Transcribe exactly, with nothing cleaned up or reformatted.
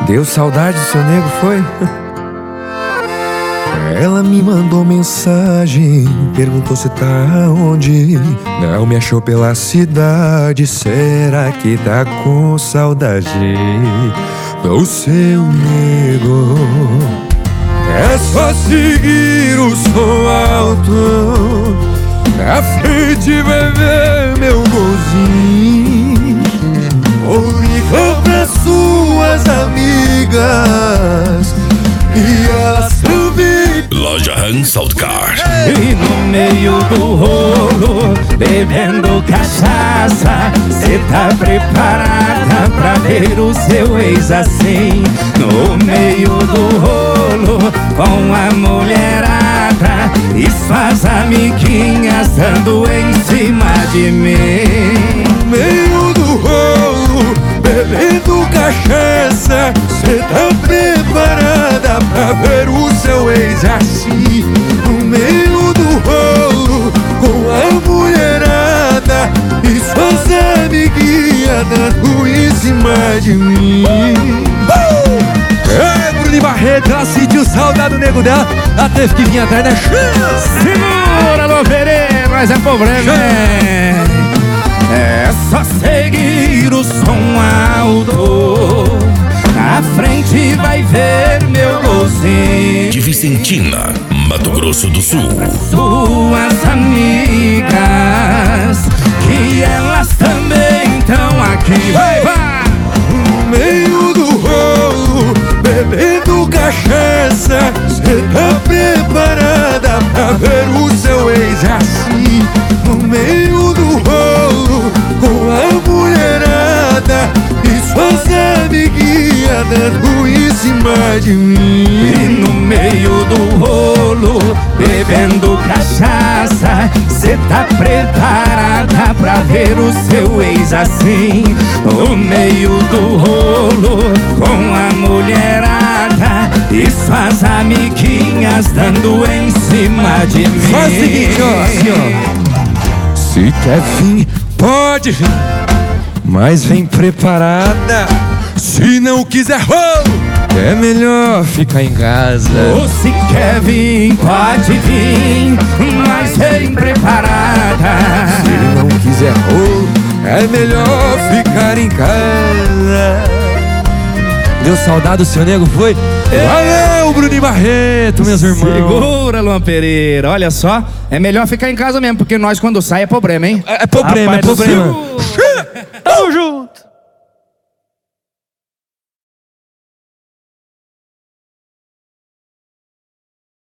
Deu saudade do seu nego, foi? Ela me mandou mensagem, perguntou se tá onde. Não me achou pela cidade, será que tá com saudade do seu nego? É só seguir o som alto, na frente vai ver meu golzinho. Ou ligou pra suas amigas e elas também. Loja Hansalt Car. E no meio do rolo, bebendo cachaça, cê tá preparada pra ver o seu ex assim? No meio do rolo, com a mulherada e suas amiguinhas dando em cima de mim. No meio do rolo, bebendo cachaça, cê tá preparada pra ver o seu ex assim? No meio do rolo, com a mulherada e suas amiguinhas dando em cima de mim. uh! É, Bruno Barreto, ela sentiu saudade do nego dela, ela teve que vir atrás da chance. Segura, Luan Pereira, mas é problema, é. É só seguir o som alto, na frente vai ver meu golzinho. De Vicentina, Mato Grosso do Sul. Suas amigas, que elas também estão aqui. Vai, vai! No meio do rolo, bebendo cachaça, cê tá preparada pra ver o seu ex assim? No meio do rolo, com a mulherada e suas amiguinhas dando em cima de mim. E no meio do rolo, bebendo cachaça, cê tá preparada pra ver o seu ex assim? No meio do rolo, com a mulherada e suas amiguinhas dando em cima de mim. Faz o seguinte, ó, assim, ó. Se quer vir, pode vir, mas vem preparada. Se não quiser rolo, é melhor ficar em casa. Ou se quer vir, pode vir, mas vem preparada. Se não quiser rolo, é melhor ficar em casa. Deu saudade do seu nego, foi? Valeu, Bruno Barreto, meus irmãos. Segura, Luan Pereira. Olha só, é melhor ficar em casa mesmo, porque nós quando sai é problema, hein? É, é problema, Rapaz é problema. Tamo junto.